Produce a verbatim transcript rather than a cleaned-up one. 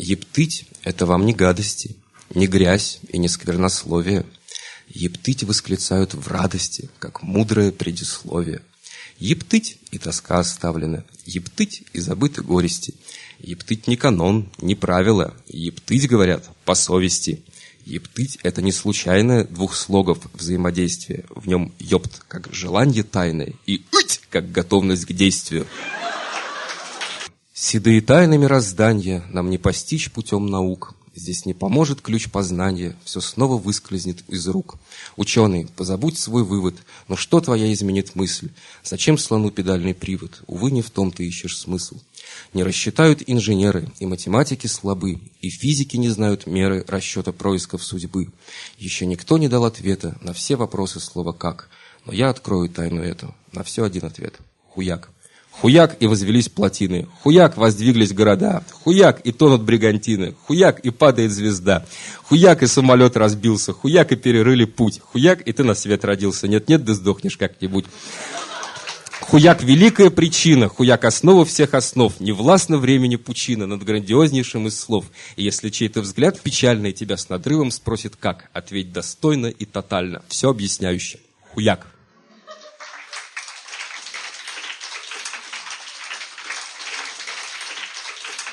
Ептыть — это вам не гадости, не грязь и не сквернословие. Ептыть восклицают в радости, как мудрое предисловие. Ептыть и тоска оставлена, ептыть и забыты горести. Ептыть не канон, не правило, ептыть, говорят, по совести. Ептыть — это не случайное двух слогов взаимодействия. В нем ёпт, как желание тайное, и ыть, как готовность к действию. Седые тайны мироздания нам не постичь путем наук. Здесь не поможет ключ познания, все снова выскользнет из рук. Ученый, позабудь свой вывод, но что твоя изменит мысль? Зачем слону педальный привод? Увы, не в том ты ищешь смысл. Не рассчитают инженеры, и математики слабы, и физики не знают меры расчета происков судьбы. Еще никто не дал ответа на все вопросы слова «как». Но я открою тайну эту, на все один ответ. Хуяк. Хуяк, и возвелись плотины. Хуяк, воздвиглись города. Хуяк, и тонут бригантины. Хуяк, и падает звезда. Хуяк, и самолет разбился. Хуяк, и перерыли путь. Хуяк, и ты на свет родился. Нет-нет, да сдохнешь как-нибудь. Хуяк — великая причина, хуяк — основа всех основ, не властно времени пучина над грандиознейшим из слов. И если чей-то взгляд печальный тебя с надрывом спросит как, ответь достойно и тотально, все объясняюще. Хуяк.